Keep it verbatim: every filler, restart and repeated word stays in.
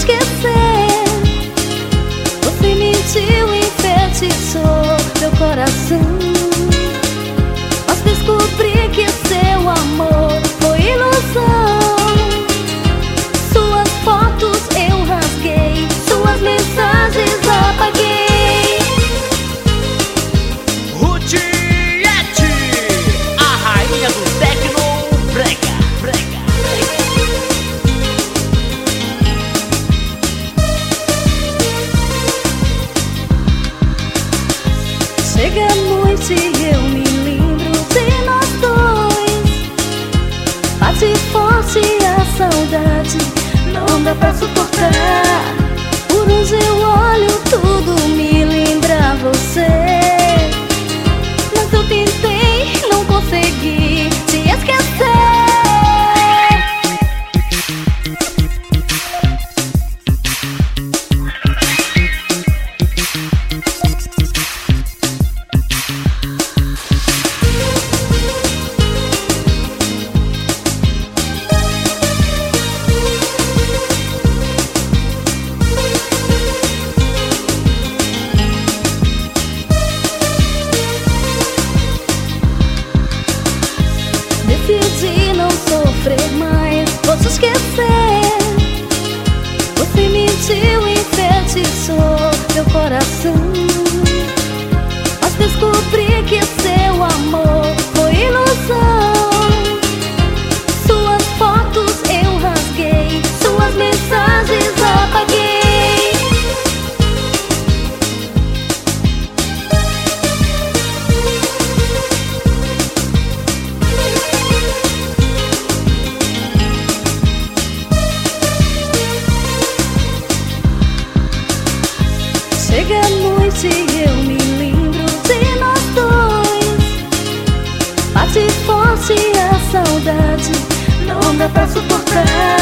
esquecer. Você mentiu e enfeitiçou meu coração, mas descobri que seu amor foi ilusão. Suas fotos eu rasguei, suas mensagens apaguei. Rutiete, a rainha do techno brega, brega, Chega a noite e eu me lembro de nós dois. Bate forte a saudade, não dá pra suportar. Por hoje eu olho, tudo me lembra você. Mas eu tentei, não consegui te esquecer. Decidi não sofrer mais, vou te esquecer. Você mentiu e enfeitiçou meu coração, mas descobri que seu amor foi ilusão. Suas fotos eu rasguei, suas mensagens apaguei. Chega a noite e eu me lembro de nós dois. Bate forte a saudade, não dá pra suportar.